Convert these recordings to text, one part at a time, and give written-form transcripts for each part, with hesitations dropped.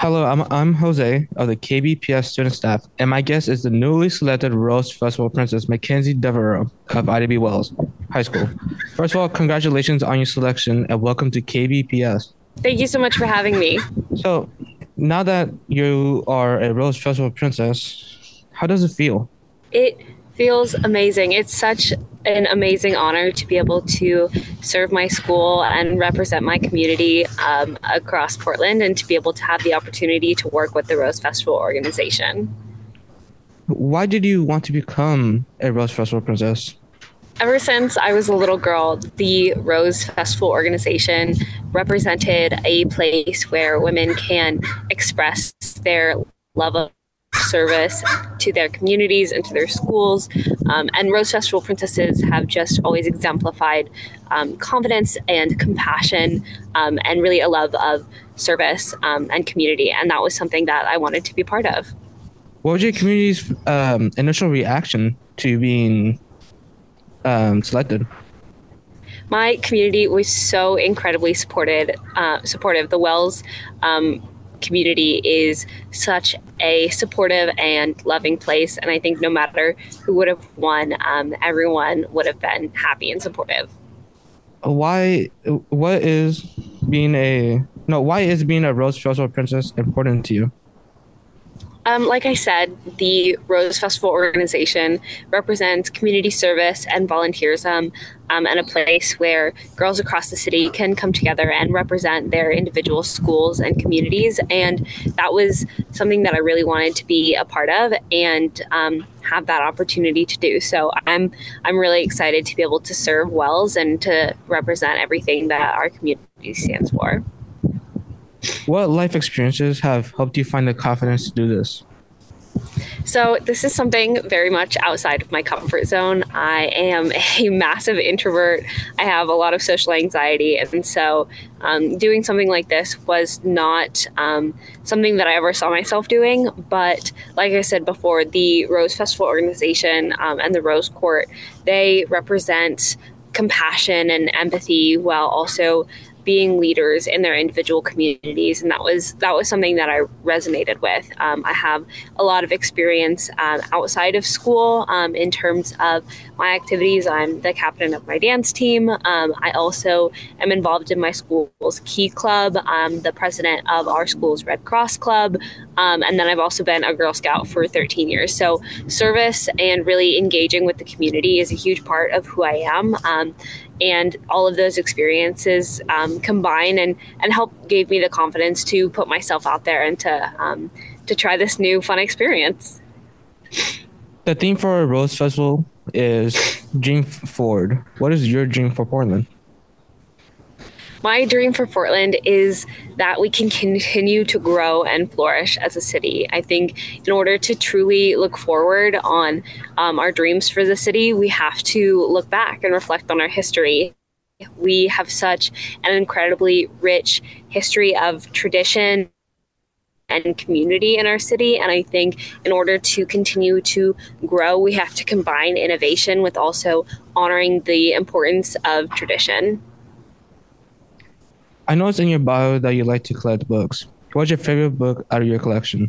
Hello, I'm Jose of the KBPS student staff, and my guest is the newly selected Rose Festival Princess, Mackenzie Devereaux of IDB Wells High School. First of all, congratulations on your selection and welcome to KBPS. Thank you so much for having me. So, now that you are a Rose Festival Princess, how does it feel? It feels amazing. It's such an amazing honor to be able to serve my school and represent my community across Portland and to be able to have the opportunity to work with the Rose Festival organization. Why did you want to become a Rose Festival Princess? Ever since I was a little girl, the Rose Festival organization represented a place where women can express their love of service to their communities and to their schools. And Rose Festival Princesses have just always exemplified confidence and compassion and really a love of service and community. And that was something that I wanted to be part of. What was your community's initial reaction to being selected? My community was so incredibly supportive. The Wells community is such a supportive and loving place, and I think no matter who would have won, everyone would have been happy and supportive. Why what is being a no why is being a Rose Festival Princess important to you? Like I said, the Rose Festival organization represents community service and volunteerism, and a place where girls across the city can come together and represent their individual schools and communities. And that was something that I really wanted to be a part of and have that opportunity to do. So I'm really excited to be able to serve Wells and to represent everything that our community stands for. What life experiences have helped you find the confidence to do this? So, this is something very much outside of my comfort zone. I am a massive introvert. I have a lot of social anxiety. And so, doing something like this was not something that I ever saw myself doing. But, like I said before, the Rose Festival organization and the Rose Court, they represent compassion and empathy while also being leaders in their individual communities, and that was something that I resonated with. I have a lot of experience outside of school in terms of my activities. I'm the captain of my dance team. I also am involved in my school's Key Club. I'm the president of our school's Red Cross Club, and then I've also been a Girl Scout for 13 years. So service and really engaging with the community is a huge part of who I am. And all of those experiences combine and help gave me the confidence to put myself out there and to try this new fun experience. The theme for Rose Festival is Dream Forward. What is your dream for Portland? My dream for Portland is that we can continue to grow and flourish as a city. I think in order to truly look forward on our dreams for the city, we have to look back and reflect on our history. We have such an incredibly rich history of tradition and community in our city. And I think in order to continue to grow, we have to combine innovation with also honoring the importance of tradition. I noticed in your bio that you like to collect books. What's your favorite book out of your collection?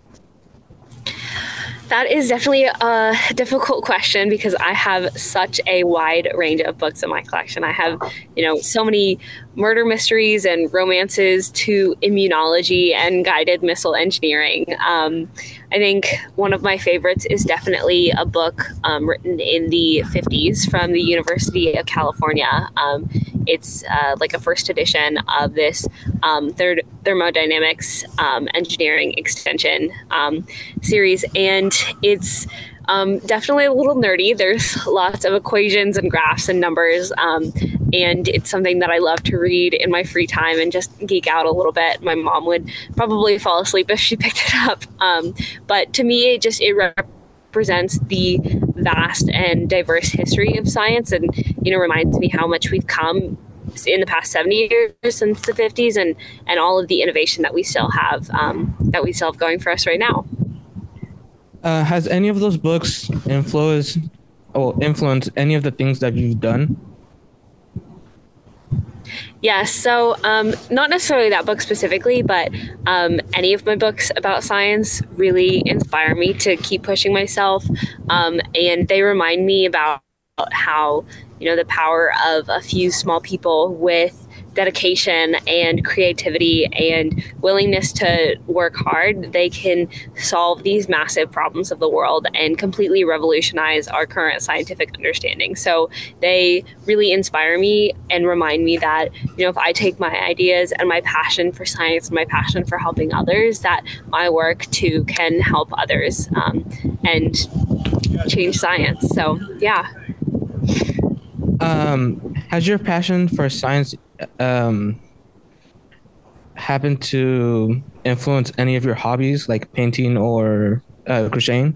That is definitely a difficult question because I have such a wide range of books in my collection. I have, so many murder mysteries and romances to immunology and guided missile engineering. I think one of my favorites is definitely a book written in the 50s from the University of California. It's like a first edition of this thermodynamics engineering extension series, and it's definitely a little nerdy. There's lots of equations and graphs and numbers, and it's something that I love to read in my free time and just geek out a little bit. My mom would probably fall asleep if she picked it up, but to me, it represents the vast and diverse history of science, and reminds me how much we've come in the past 70 years since the 50s, and all of the innovation that we still have going for us right now. Has any of those books influenced any of the things that you've done? Yes. So, not necessarily that book specifically, but any of my books about science really inspire me to keep pushing myself. And they remind me about how, the power of a few small people with dedication and creativity and willingness to work hard, they can solve these massive problems of the world and completely revolutionize our current scientific understanding. So they really inspire me and remind me that, if I take my ideas and my passion for science and my passion for helping others, that my work too can help others and change science. So, yeah. Has your passion for science happened to influence any of your hobbies, like painting or crocheting?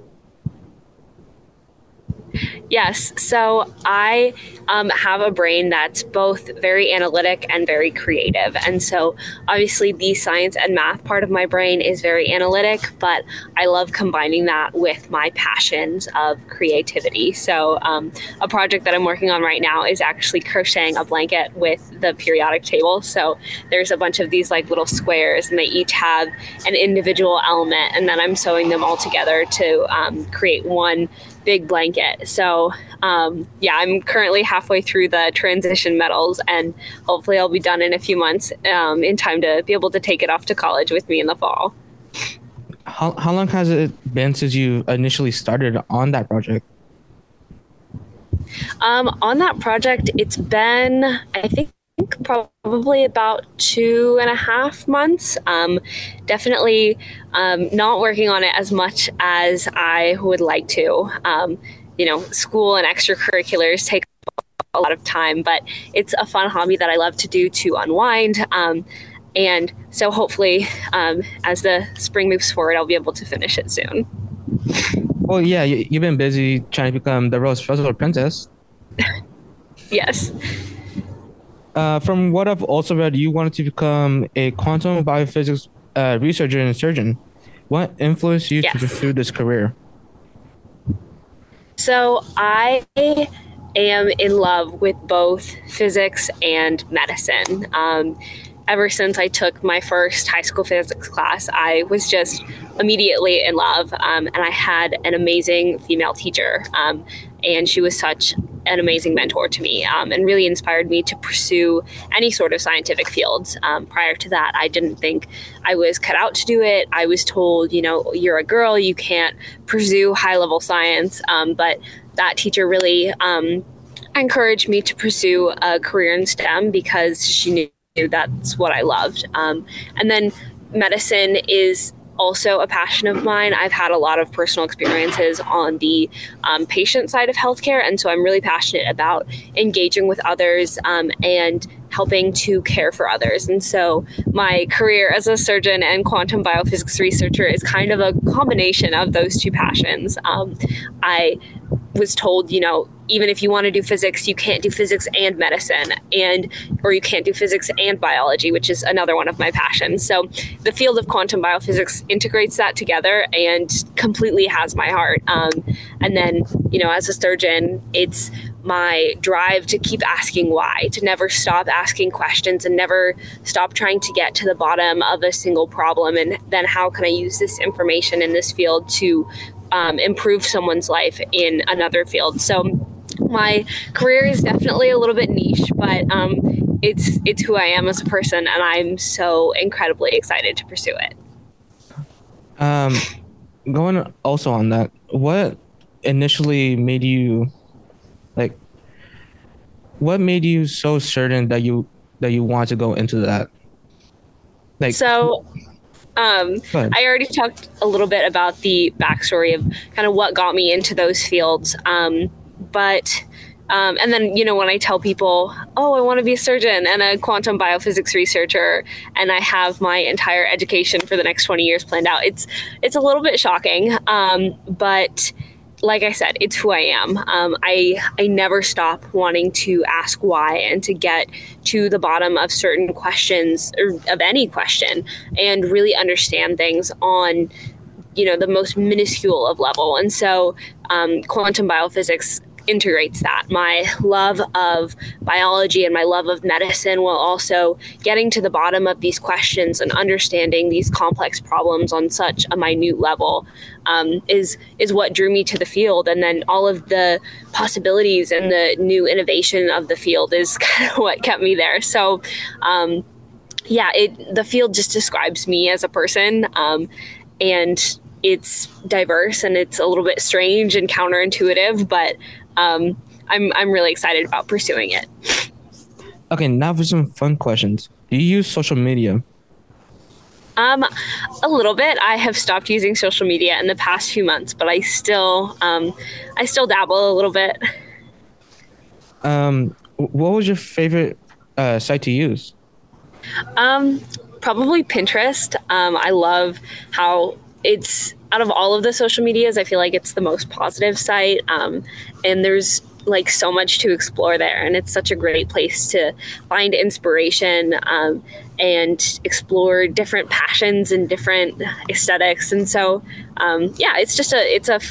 Yes. So I have a brain that's both very analytic and very creative. And so obviously the science and math part of my brain is very analytic, but I love combining that with my passions of creativity. So a project that I'm working on right now is actually crocheting a blanket with the periodic table. So there's a bunch of these like little squares and they each have an individual element. And then I'm sewing them all together to create one big blanket. So I'm currently halfway through the transition metals and hopefully I'll be done in a few months in time to be able to take it off to college with me in the fall. How long has it been since you initially started on that project? On that project, it's been, I think, probably about 2.5 months. Definitely not working on it as much as I would like to. School and extracurriculars take a lot of time, but it's a fun hobby that I love to do to unwind. And so hopefully, as the spring moves forward, I'll be able to finish it soon. Well, yeah, you've been busy trying to become the Rose Festival Princess. Yes. From what I've also read, you wanted to become a quantum biophysics researcher and surgeon. What influenced you to Yes. pursue this career? So I am in love with both physics and medicine. Ever since I took my first high school physics class, I was just immediately in love. And I had an amazing female teacher. And she was such an amazing mentor to me and really inspired me to pursue any sort of scientific fields. Prior to that, I didn't think I was cut out to do it. I was told, you're a girl, you can't pursue high level science. But that teacher really encouraged me to pursue a career in STEM because she knew that's what I loved. And then medicine is also a passion of mine. I've had a lot of personal experiences on the patient side of healthcare, and so I'm really passionate about engaging with others and helping to care for others. And so my career as a surgeon and quantum biophysics researcher is kind of a combination of those two passions. I was told, even if you want to do physics, you can't do physics and medicine, or you can't do physics and biology, which is another one of my passions. So the field of quantum biophysics integrates that together and completely has my heart. And then, as a surgeon, it's my drive to keep asking why, to never stop asking questions and never stop trying to get to the bottom of a single problem. And then how can I use this information in this field to improve someone's life in another field? So my career is definitely a little bit niche, but it's who I am as a person, and I'm so incredibly excited to pursue it. Going also on that, what initially made you like? What made you so certain that you want to go into that? Like, So go ahead. I already talked a little bit about the backstory of kind of what got me into those fields. And then, when I tell people, oh, I want to be a surgeon and a quantum biophysics researcher, and I have my entire education for the next 20 years planned out, it's a little bit shocking. But like I said, it's who I am. I never stop wanting to ask why and to get to the bottom of certain questions, or of any question, and really understand things on the most minuscule of level. And so quantum biophysics integrates that. My love of biology and my love of medicine, while also getting to the bottom of these questions and understanding these complex problems on such a minute level, is what drew me to the field. And then all of the possibilities and the new innovation of the field is kind of what kept me there. So the field just describes me as a person, and it's diverse and it's a little bit strange and counterintuitive, but I'm really excited about pursuing it. Okay, now for some fun questions. Do you use social media? A little bit. I have stopped using social media in the past few months, but I still dabble a little bit. What was your favorite site to use? Probably Pinterest. I love how it's, out of all of the social medias, I feel like it's the most positive site. And there's like so much to explore there, and it's such a great place to find inspiration, and explore different passions and different aesthetics. And so, it's a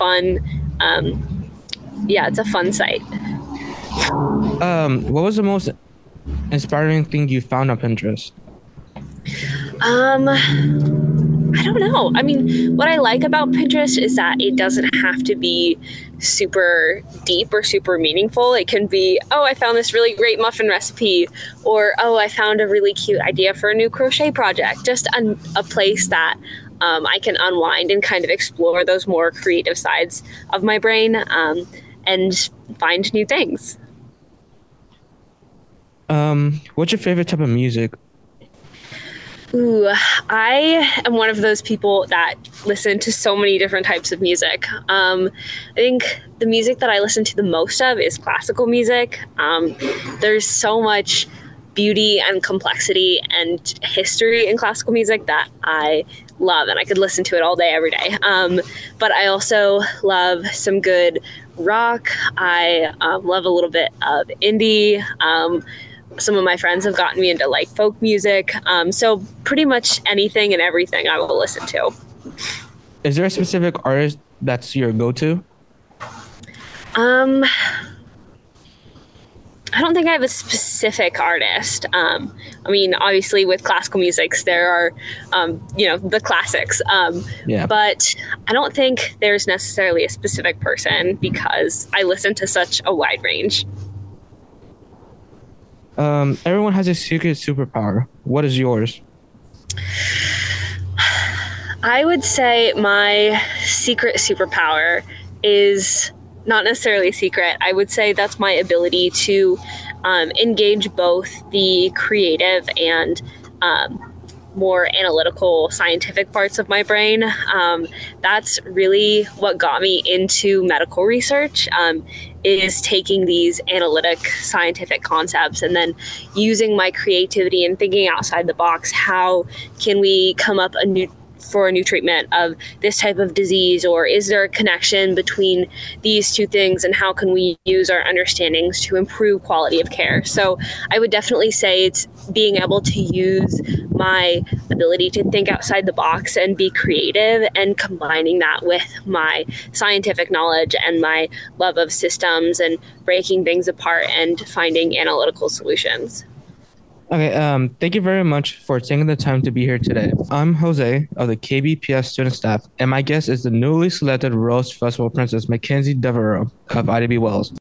fun site. What was the most inspiring thing you found on Pinterest? I don't know. I mean, what I like about Pinterest is that it doesn't have to be super deep or super meaningful. It can be, oh, I found this really great muffin recipe, or, oh, I found a really cute idea for a new crochet project. Just a place that I can unwind and kind of explore those more creative sides of my brain, and find new things. What's your favorite type of music? Ooh, I am one of those people that listen to so many different types of music. I think the music that I listen to the most of is classical music. There's so much beauty and complexity and history in classical music that I love, and I could listen to it all day, every day. But I also love some good rock. I love a little bit of indie. Some of my friends have gotten me into like folk music. So pretty much anything and everything I will listen to. Is there a specific artist that's your go-to? I don't think I have a specific artist. I mean, obviously with classical music, there are, the classics. But I don't think there's necessarily a specific person because I listen to such a wide range. Everyone has a secret superpower. What is yours? I would say my secret superpower is not necessarily secret. I would say that's my ability to engage both the creative and more analytical, scientific parts of my brain. That's really what got me into medical research, is taking these analytic scientific concepts and then using my creativity and thinking outside the box. How can we come up for a new treatment of this type of disease, or is there a connection between these two things, and how can we use our understandings to improve quality of care? So I would definitely say it's being able to use my ability to think outside the box and be creative, and combining that with my scientific knowledge and my love of systems and breaking things apart and finding analytical solutions. Okay, thank you very much for taking the time to be here today. I'm Jose of the KBPS student staff, and my guest is the newly selected Rose Festival Princess, Mackenzie Devereaux of IDB Wells.